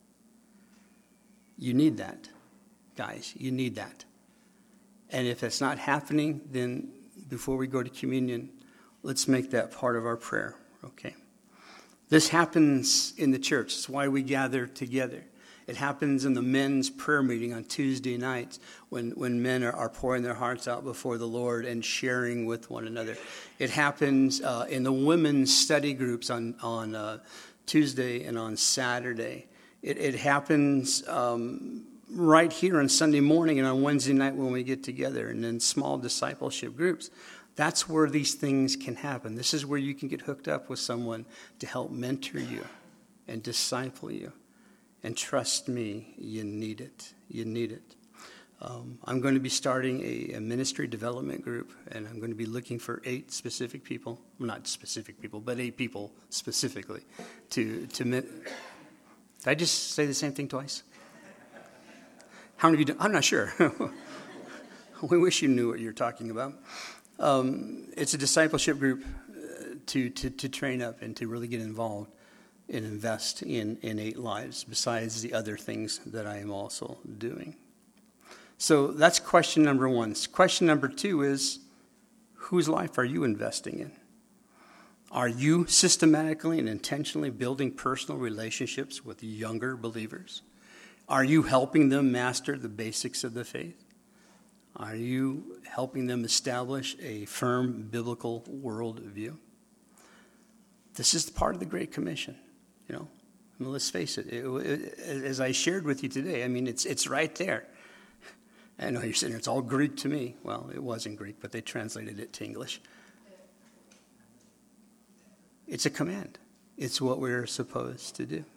You need that, guys. You need that. And if it's not happening, then before we go to communion, let's make that part of our prayer, okay? This happens in the church. It's why we gather together. It happens in the men's prayer meeting on Tuesday nights when, when men are, are pouring their hearts out before the Lord and sharing with one another. It happens uh, in the women's study groups on, on uh, Tuesday and on Saturday. It, it happens um, right here on Sunday morning and on Wednesday night when we get together, and in small discipleship groups. That's where these things can happen. This is where you can get hooked up with someone to help mentor you and disciple you. And trust me, you need it. You need it. Um, I'm going to be starting a, a ministry development group, and I'm going to be looking for eight specific people. Well, not specific people, but eight people specifically. To, to Did I just say the same thing twice? How many of you do? I'm not sure. We wish you knew what you're talking about. Um, it's a discipleship group uh, to, to, to train up and to really get involved and invest in, in eight lives besides the other things that I am also doing. So that's question number one. Question number two is, whose life are you investing in? Are you systematically and intentionally building personal relationships with younger believers? Are you helping them master the basics of the faith? Are you helping them establish a firm biblical worldview? This is part of the Great Commission. You know, I mean, let's face it, it, it. As I shared with you today, I mean, it's it's right there. I know you're sitting there, it's all Greek to me. Well, it wasn't Greek, but they translated it to English. It's a command. It's what we're supposed to do.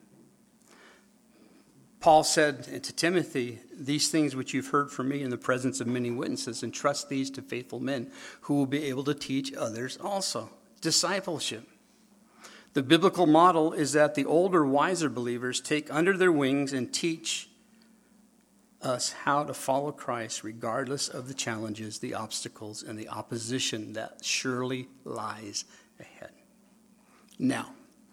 Paul said to Timothy, these things which you've heard from me in the presence of many witnesses, entrust these to faithful men who will be able to teach others also. Discipleship. The biblical model is that the older, wiser believers take under their wings and teach us how to follow Christ regardless of the challenges, the obstacles, and the opposition that surely lies ahead. Now,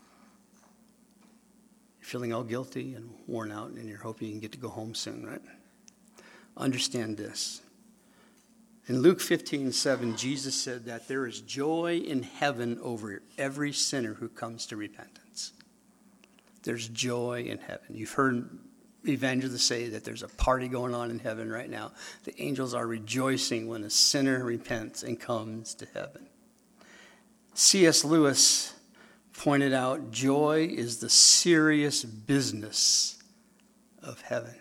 you're feeling all guilty and worn out, and you're hoping you can get to go home soon, right? Understand this. In Luke fifteen seven, Jesus said that there is joy in heaven over every sinner who comes to repentance. There's joy in heaven. You've heard evangelists say that there's a party going on in heaven right now. The angels are rejoicing when a sinner repents and comes to heaven. C S Lewis pointed out, joy is the serious business of heaven.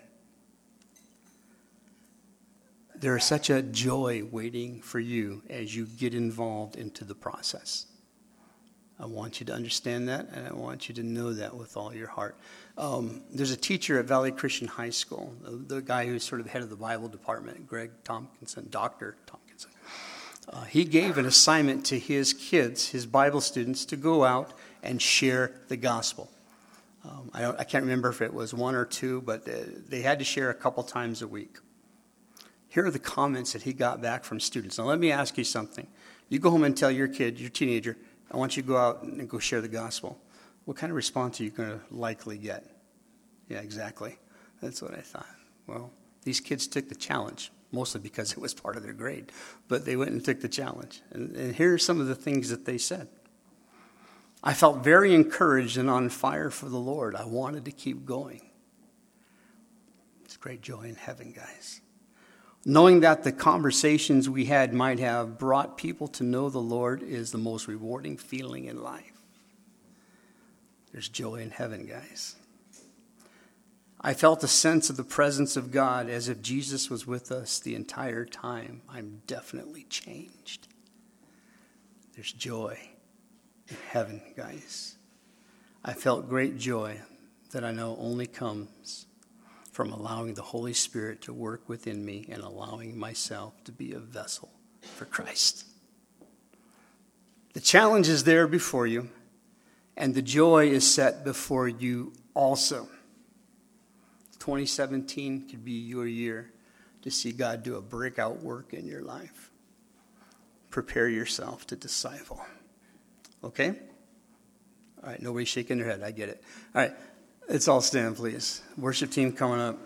There is such a joy waiting for you as you get involved into the process. I want you to understand that, and I want you to know that with all your heart. Um, there's a teacher at Valley Christian High School, the, the guy who's sort of head of the Bible department, Greg Tompkinson, Doctor Tompkinson. Uh, he gave an assignment to his kids, his Bible students, to go out and share the gospel. Um, I, don't, I can't remember if it was one or two, but uh, they had to share a couple times a week. Here are the comments that he got back from students. Now, let me ask you something. You go home and tell your kid, your teenager, I want you to go out and go share the gospel. What kind of response are you going to likely get? Yeah, exactly. That's what I thought. Well, these kids took the challenge, mostly because it was part of their grade. But they went and took the challenge. And, and here are some of the things that they said. I felt very encouraged and on fire for the Lord. I wanted to keep going. It's great joy in heaven, guys. Knowing that the conversations we had might have brought people to know the Lord is the most rewarding feeling in life. There's joy in heaven, guys. I felt a sense of the presence of God as if Jesus was with us the entire time. I'm definitely changed. There's joy in heaven, guys. I felt great joy that I know only comes from allowing the Holy Spirit to work within me and allowing myself to be a vessel for Christ. The challenge is there before you, and the joy is set before you also. twenty seventeen could be your year to see God do a breakout work in your life. Prepare yourself to disciple. Okay? All right, nobody's shaking their head. I get it. All right. Let's all stand, please. Worship team coming up.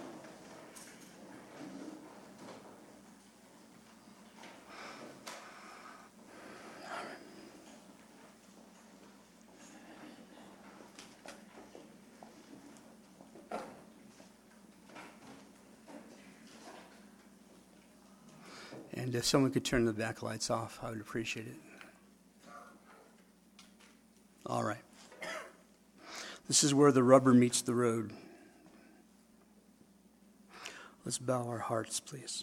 And if someone could turn the back lights off, I would appreciate it. All right. This is where the rubber meets the road. Let's bow our hearts, please.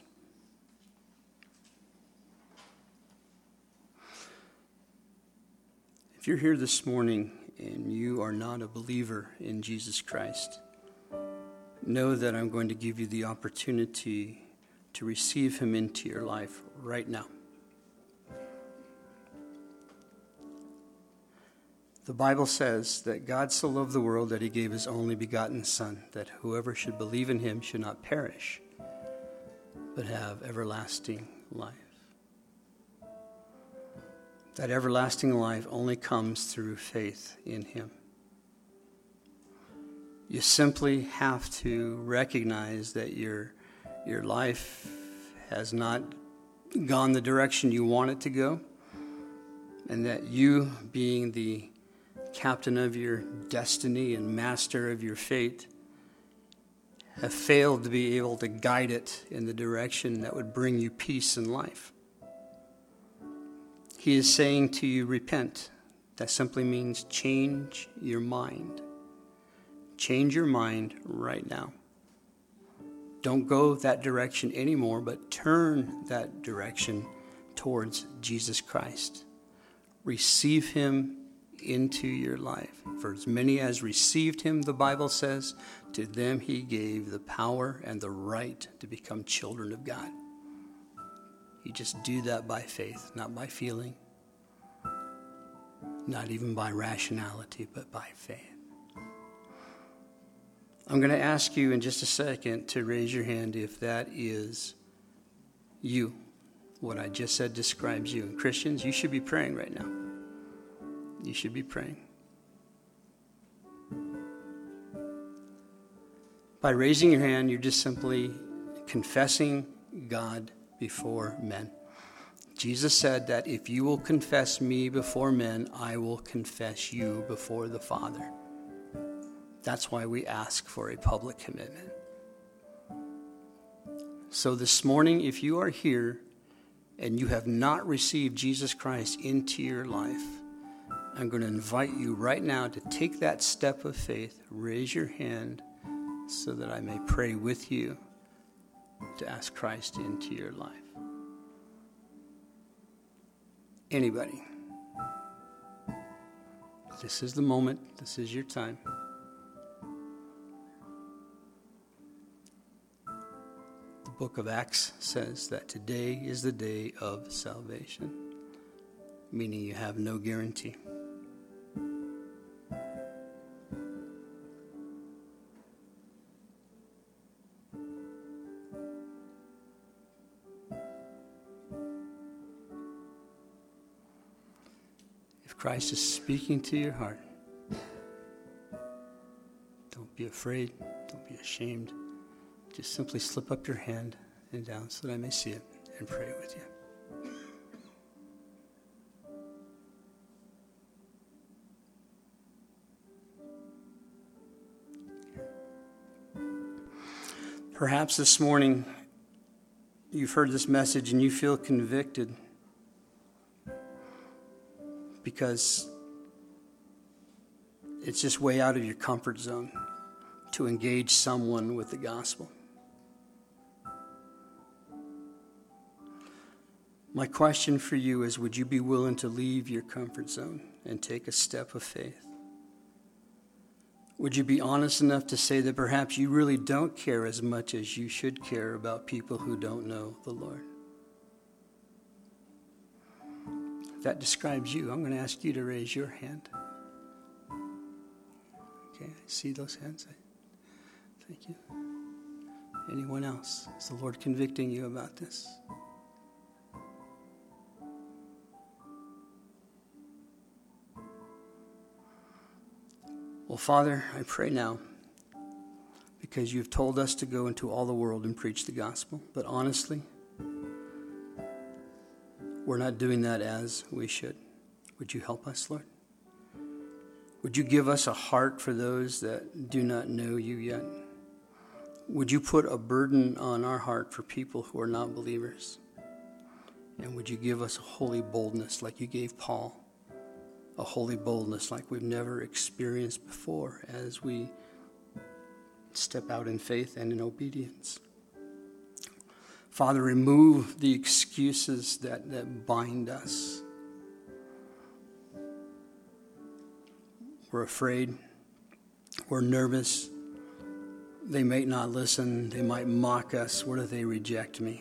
If you're here this morning and you are not a believer in Jesus Christ, know that I'm going to give you the opportunity to receive him into your life right now. The Bible says that God so loved the world that he gave his only begotten Son, that whoever should believe in him should not perish, but have everlasting life. That everlasting life only comes through faith in him. You simply have to recognize that your, your life has not gone the direction you want it to go, and that you, being the captain of your destiny and master of your fate, have failed to be able to guide it in the direction that would bring you peace in life. He is saying to you, repent. That simply means change your mind. Change your mind right now. Don't go that direction anymore, but turn that direction towards Jesus Christ. Receive him into your life. For as many as received him, the Bible says, to them he gave the power and the right to become children of God. You just do that by faith, not by feeling, not even by rationality, but by faith. I'm going to ask you in just a second to raise your hand if that is you. What I just said describes you. And Christians, you should be praying right now. You should be praying. By raising your hand, you're just simply confessing God before men. Jesus said that if you will confess me before men, I will confess you before the Father. That's why we ask for a public commitment. So this morning, if you are here and you have not received Jesus Christ into your life, I'm going to invite you right now to take that step of faith, raise your hand so that I may pray with you to ask Christ into your life. This is the moment. This is your time. The book of Acts says that today is the day of salvation, meaning you have no guarantee. Christ is speaking to your heart. Don't be afraid. Don't be ashamed. Just simply slip up your hand and down so that I may see it and pray with you. Perhaps this morning you've heard this message and you feel convicted because it's just way out of your comfort zone to engage someone with the gospel. My question for you is, would you be willing to leave your comfort zone and take a step of faith? Would you be honest enough to say that perhaps you really don't care as much as you should care about people who don't know the Lord? That describes you. I'm going to ask you to raise your hand. Okay, I see those hands. Thank you. Anyone else? Is the Lord convicting you about this? Well, Father, I pray now, because you've told us to go into all the world and preach the gospel, but honestly, we're not doing that as we should. Would you help us, Lord? Would you give us a heart for those that do not know you yet? Would you put a burden on our heart for people who are not believers? And would you give us a holy boldness like you gave Paul? A holy boldness like we've never experienced before as we step out in faith and in obedience. Father, remove the excuses that, that bind us. We're afraid. We're nervous. They may not listen. They might mock us. What if they reject me?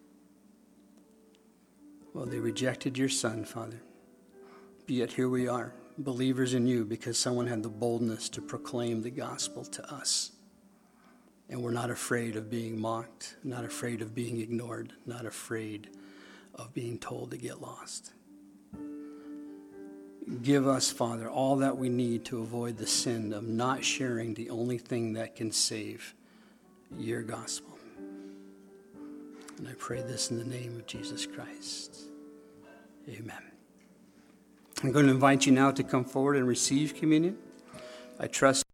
Well, they rejected your Son, Father. Yet here we are, believers in you, because someone had the boldness to proclaim the gospel to us. And we're not afraid of being mocked, not afraid of being ignored, not afraid of being told to get lost. Give us, Father, all that we need to avoid the sin of not sharing the only thing that can save, your gospel. And I pray this in the name of Jesus Christ. Amen. I'm going to invite you now to come forward and receive communion. I trust